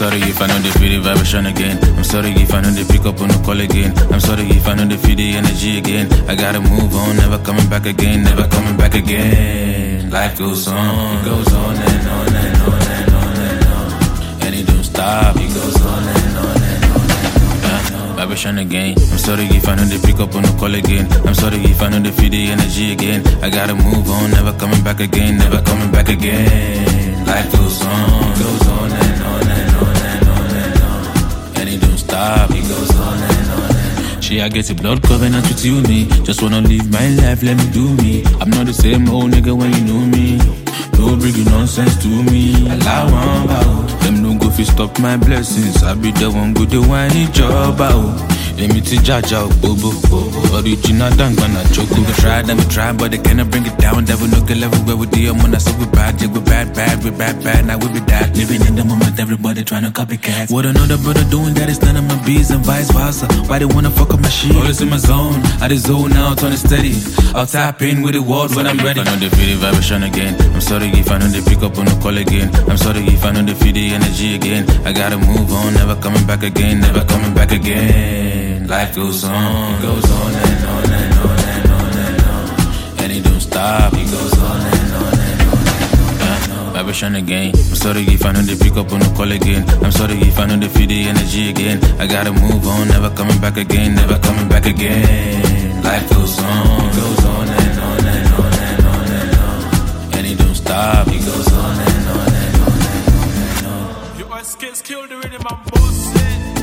sorry if I know they feel the vibration again. I'm sorry if I know they pick up on the call again. I'm sorry if I know they feel the energy again. I gotta move on, never coming back again, never coming back again. Life goes on, it goes on and on and on and on and on. And it don't stop, it goes on and on and on and on. Vibration again. I'm sorry if I know they pick up on the call again. I'm sorry if I know they feel the energy again. I gotta move on, never coming back again, never coming back again. Life goes on and on and on and on and on. And it don't stop, it goes on and on and on. She, I get a blood covenant with you, me. Just wanna live my life, let me do me. I'm not the same old nigga when you knew me. Don't bring your nonsense to me. Allow one bow. Them no go fi stop my blessings. I be the one go the whiny job out. Let me to judge out, bobo. Original dangana choco. We try, but they cannot bring it down. Devil no get level where we deal. When I say we bad, yeah, we bad. Now we be that. Living in the moment, everybody trying to copycat. What another brother doing that is none of my bees and vice versa. Why they wanna fuck up my shit? Always in my zone, I just zone out on it steady. I'll tap in with the world when I'm ready. I know they feel the vibration again. I'm sorry if I know they pick up on the call again. I'm sorry if I know they feel the energy again. I gotta move on, never coming back again, never coming back again. Life goes on and on and on and on and on and on. And it don't stop, it goes on and on and on and on. Vibration again. I'm sorry if I know they pick up on the call again. I'm sorry if I know they feel the energy again. I gotta move on, never coming back again, never coming back again. Life goes on and on and on and on and on. And it don't stop, it goes on and on and on and on and on. Your skills kill the rhythm and boss it.